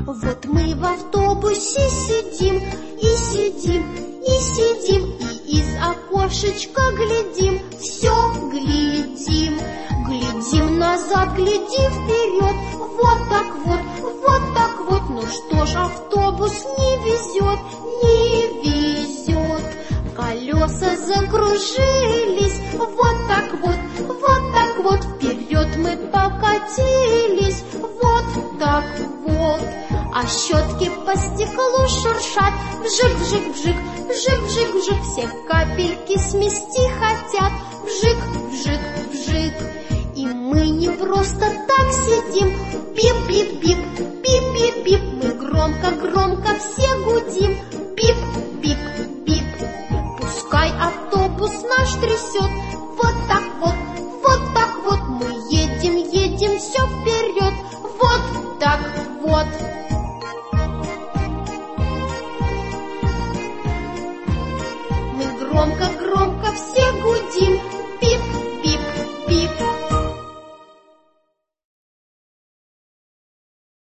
Вот мы в автобусе сидим, и сидим, и сидим, и из окошечка глядим, все глядим. Глядим назад, глядим вперед, вот так вот, вот так вот. Ну что ж, автобус не везет, не везет. Колеса закружились, вот так вот, вот так вот. Вперед мы покатились, вот так вот. А щетки по стеклу шуршат, вжик, вжик, вжик, вжик, вжик, вжик. Все капельки смести хотят, вжик, вжик, вжик. И мы не просто так сидим, бип, бип, бип, бип, бип, бип. Мы громко, громко все гудим, бип, бип, бип. Пускай автобус наш трясет, вот так вот, вот так вот. Мы едем, едем все вперед, вот так вот. Мы громко,